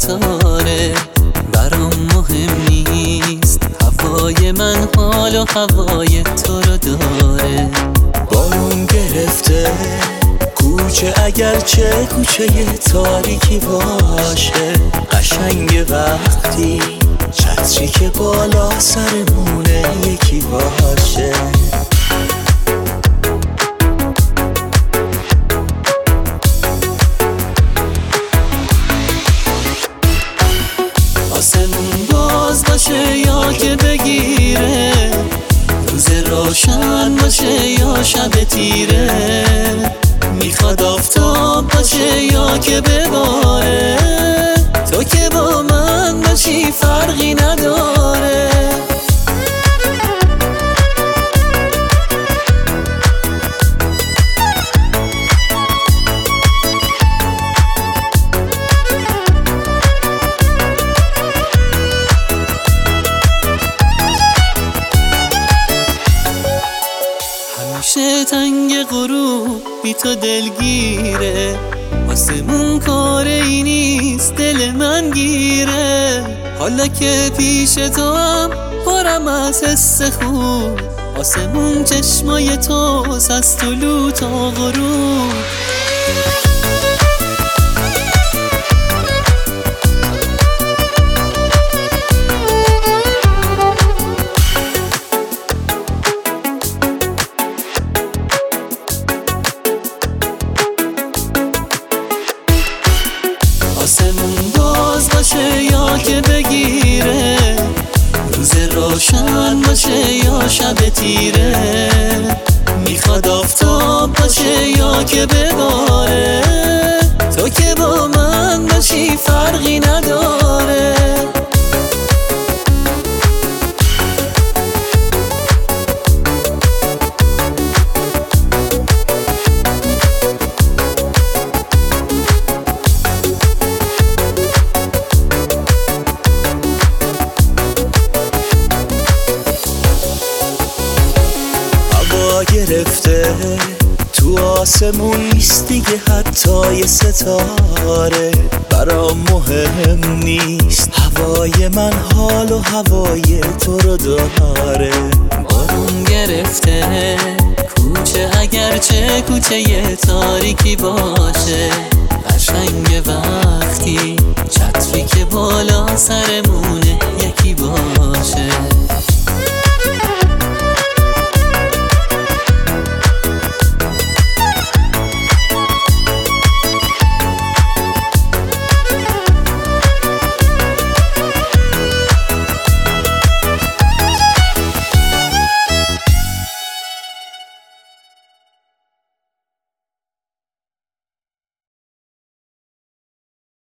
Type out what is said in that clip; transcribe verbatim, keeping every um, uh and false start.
قطاره، برام مهم نیست هوای من حال و هوای تو رو داره. بارون گرفته کوچه، اگرچه کوچه تاریکی باشه، قشنگ وقتی چتری که بالا سرمونه یکی باشه. آسمون باز باشه یا که بگیره، روز روشن باشه یا شب تیره، میخواد آفتاب باشه یا که بباره، تو که با من باشی فرقی نداره. همیشه تنگ غروب بی تو دلگیره، آسمون کار ای نیست دل من گیره. حالا که پیش تو هم پرم از حس خوب، آسمون چشمای توست از طلوع تا غروب. آسمون باز باشه یا که بگیره، روز روشن باشه یا شب تیره، میخواد آفتاب باشه یا که بباره، تو که با من باشی فرقی نداره. گرفته تو آسمون نیست دیگه حتی یه ستاره، برام مهم نیست هوای من حال و هوای تو رو داره. بارون گرفته کوچه، اگرچه کوچه یه تاریکی باشه، قشنگ وقتی چتری که بالا سرمونه یک